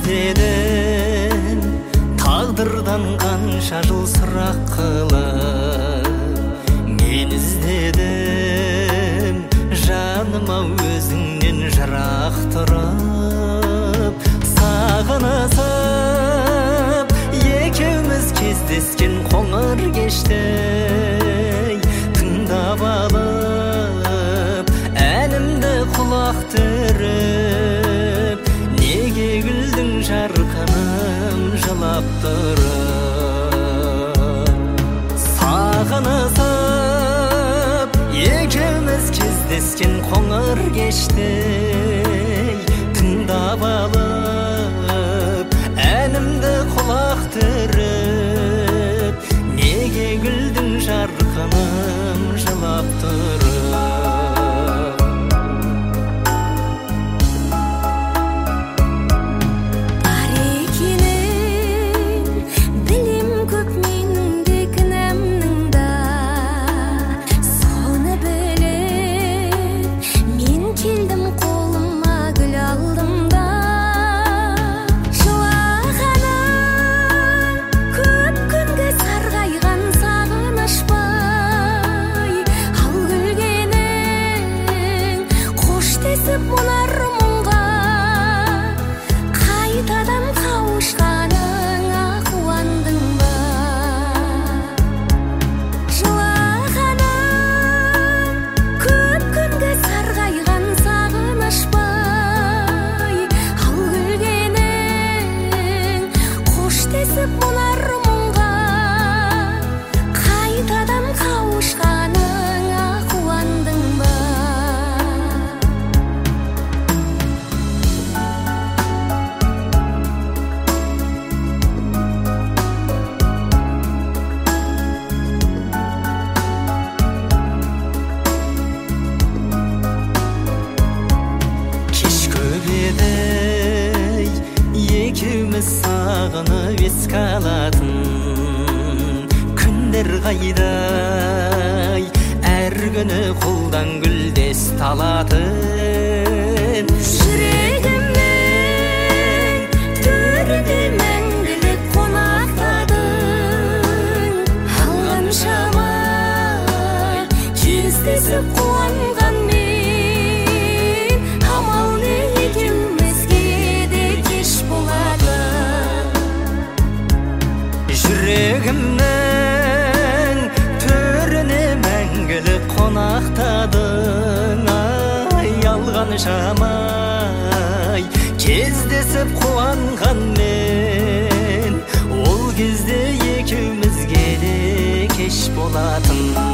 іздедім тағдырдан қанша жыл сұрақ қылып мен іздедім жаным-ау өзіңнен жырақ тұрып сағынысып екеуміз кездескен қоңыр кештей тыңдап алып әнімді құлақ түріп неге күлдің жарқыным жылап тұрып сағынысып екеуміз кездескен қоңыр кештей тыңдап алып әнімді құлақ түріп неге күлдің жарқыным жылап тұрып екеуміз сағынып еске алатын күндер қайдай әр күні қолдан гүлдес талатын жүрегімнің төріне мәңгілік қонақтадың алғаншама кездесіп қуанған мен амал не екеумізге жүрегімнің төріне мәңгілік қонақтадың ай алған жамай кездесіп қуанған мен ол кезде екеумізге де кеш болатын